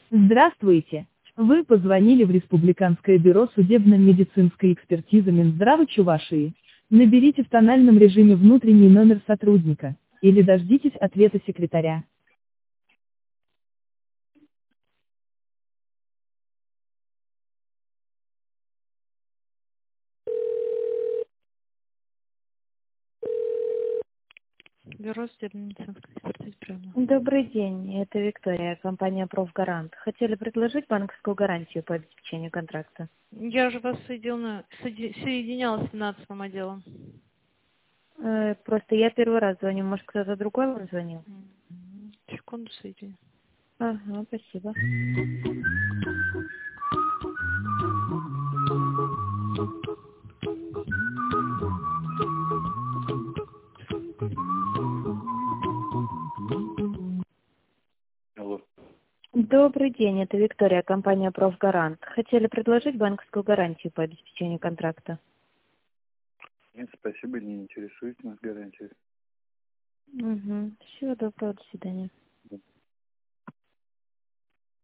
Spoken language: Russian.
Здравствуйте! Вы позвонили в Республиканское бюро судебно-медицинской экспертизы Минздрава Чувашии. Наберите в тональном режиме внутренний номер сотрудника, или дождитесь ответа секретаря. Бюро судебно-медицинской экспертизы прямо. Добрый день, это Виктория, компания «Профгарант». Хотели предложить банковскую гарантию по обеспечению контракта. Я же вас соединяла с финансовым отделом. Просто я первый раз звоню, может кто-то другой вам звонил? Секунду, соединю. Ага, спасибо. Алло. Добрый день, это Виктория, компания «Профгарант». Хотели предложить банковскую гарантию по обеспечению контракта. Нет, спасибо, не интересует нас гарантия. Угу. Всего доброго, до свидания.